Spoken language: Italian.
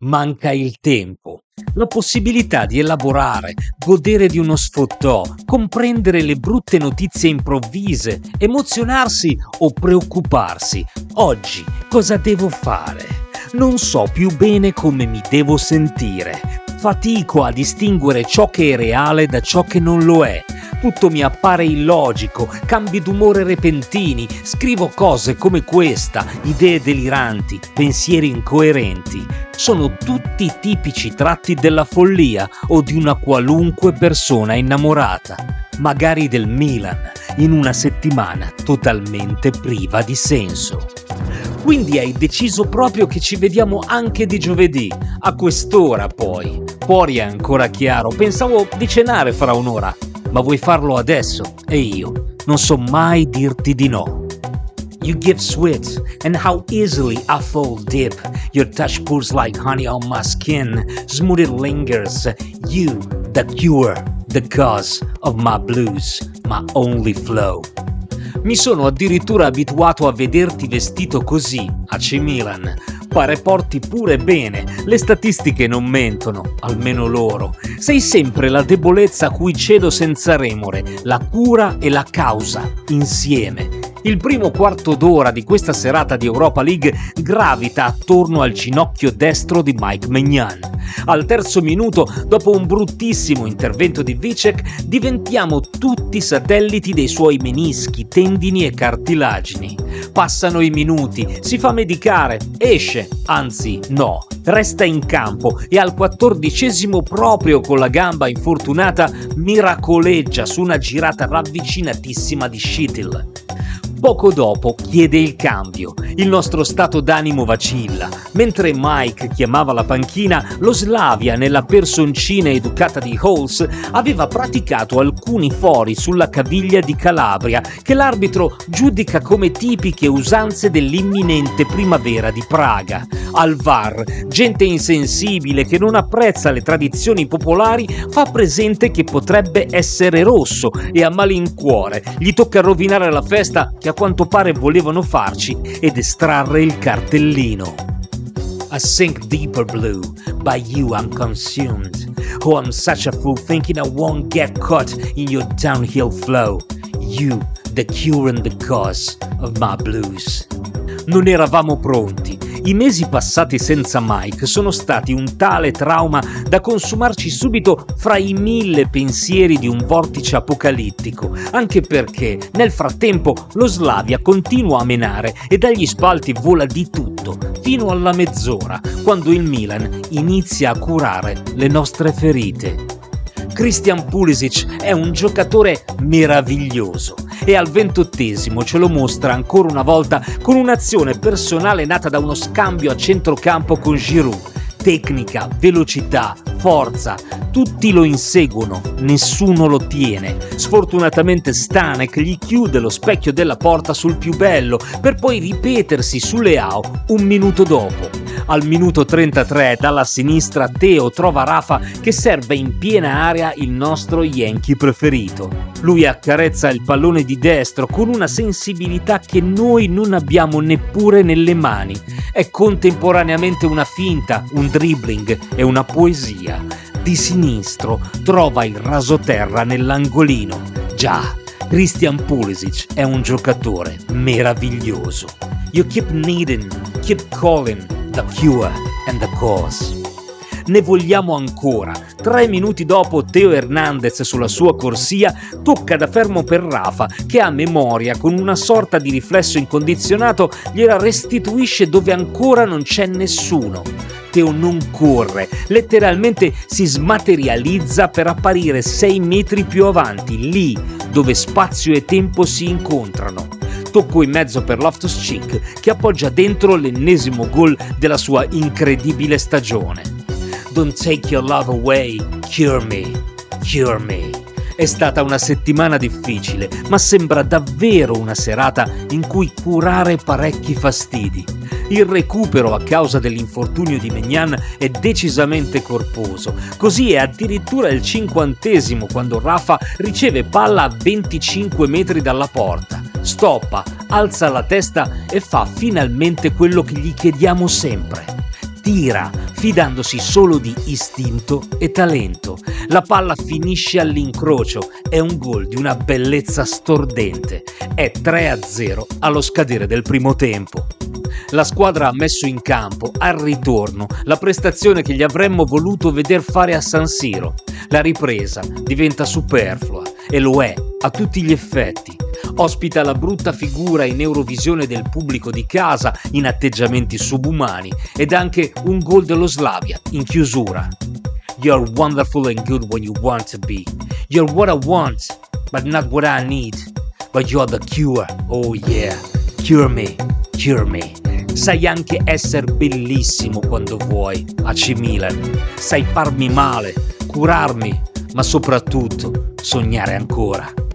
Manca il tempo, la possibilità di elaborare, godere di uno sfottò, comprendere le brutte notizie improvvise, emozionarsi o preoccuparsi. Oggi cosa devo fare? Non so più bene come mi devo sentire. Fatico a distinguere ciò che è reale da ciò che non lo è. Tutto mi appare illogico, cambi d'umore repentini, scrivo cose come questa, idee deliranti, pensieri incoerenti. Sono tutti tipici tratti della follia o di una qualunque persona innamorata, magari del Milan, in una settimana totalmente priva di senso. Quindi hai deciso proprio che ci vediamo anche di giovedì, a quest'ora poi. Fuori è ancora chiaro, pensavo di cenare fra un'ora. Ma vuoi farlo adesso? E io non so mai dirti di no. You give sweet, and how easily I fall deep. Your touch pours like honey on my skin. Smooth it lingers. You, the cure, the cause of my blues, my only flow. Mi sono addirittura abituato a vederti vestito così, AC Milan. Pare porti pure bene, le statistiche non mentono, almeno loro. Sei sempre la debolezza a cui cedo senza remore, la cura e la causa, insieme. Il primo quarto d'ora di questa serata di Europa League gravita attorno al ginocchio destro di Mike Maignan. Al terzo minuto, dopo un bruttissimo intervento di Vicek, diventiamo tutti satelliti dei suoi menischi, tendini e cartilagini. Passano i minuti, si fa medicare, esce, anzi no, resta in campo e al 14° proprio con la gamba infortunata miracoleggia su una girata ravvicinatissima di Schittl. Poco dopo chiede il cambio, il nostro stato d'animo vacilla. Mentre Mike chiamava la panchina, lo Slavia, nella personcina educata di Halls, aveva praticato alcuni fori sulla caviglia di Calabria, che l'arbitro giudica come tipiche usanze dell'imminente primavera di Praga. Al VAR, gente insensibile che non apprezza le tradizioni popolari fa presente che potrebbe essere rosso e a malincuore gli tocca rovinare la festa che a quanto pare volevano farci ed estrarre il cartellino. I sink deeper blue, by you I'm consumed. Oh, I'm such a fool thinking I won't get caught in your downhill flow. You, the cure and the cause of my blues. Non eravamo pronti. I mesi passati senza Mike sono stati un tale trauma da consumarci subito fra i 1000 pensieri di un vortice apocalittico, anche perché nel frattempo lo Slavia continua a menare e dagli spalti vola di tutto, fino alla mezz'ora, quando il Milan inizia a curare le nostre ferite. Christian Pulisic è un giocatore meraviglioso e al 28° ce lo mostra ancora una volta con un'azione personale nata da uno scambio a centrocampo con Giroud. Tecnica, velocità, forza, tutti lo inseguono, nessuno lo tiene. Sfortunatamente Stanek gli chiude lo specchio della porta sul più bello per poi ripetersi su Leao un minuto dopo. Al minuto 33 dalla sinistra Teo trova Rafa che serve in piena area il nostro Yankee preferito. Lui accarezza il pallone di destro con una sensibilità che noi non abbiamo neppure nelle mani. È contemporaneamente una finta, un dribbling e una poesia. Di sinistro trova il rasoterra nell'angolino. Già, Christian Pulisic è un giocatore meraviglioso. You keep needing, keep calling, the cure and the cause. Ne vogliamo ancora. 3 minuti dopo Teo Hernandez sulla sua corsia tocca da fermo per Rafa che a memoria con una sorta di riflesso incondizionato gliela restituisce dove ancora non c'è nessuno. Teo non corre, letteralmente si smaterializza per apparire 6 metri più avanti, lì dove spazio e tempo si incontrano. Tocco in mezzo per Loftus-Cheek che appoggia dentro l'ennesimo gol della sua incredibile stagione. Don't take your love away, cure me, cure me. È stata una settimana difficile, ma sembra davvero una serata in cui curare parecchi fastidi. Il recupero a causa dell'infortunio di Maignan è decisamente corposo, così è addirittura il 50° quando Rafa riceve palla a 25 metri dalla porta. Stoppa, alza la testa e fa finalmente quello che gli chiediamo sempre. tira, fidandosi solo di istinto e talento. La palla finisce all'incrocio, è un gol di una bellezza stordente. È 3-0 allo scadere del primo tempo. La squadra ha messo in campo, al ritorno, la prestazione che gli avremmo voluto veder fare a San Siro. La ripresa diventa superflua, e lo è a tutti gli effetti. Ospita la brutta figura in Eurovisione del pubblico di casa in atteggiamenti subumani ed anche un gol dello Slavia in chiusura. You're wonderful and good when you want to be. You're what I want, but not what I need. But you're the cure, oh yeah. Cure me, cure me. Sai anche essere bellissimo quando vuoi, AC Milan. Sai farmi male, curarmi, ma soprattutto sognare ancora.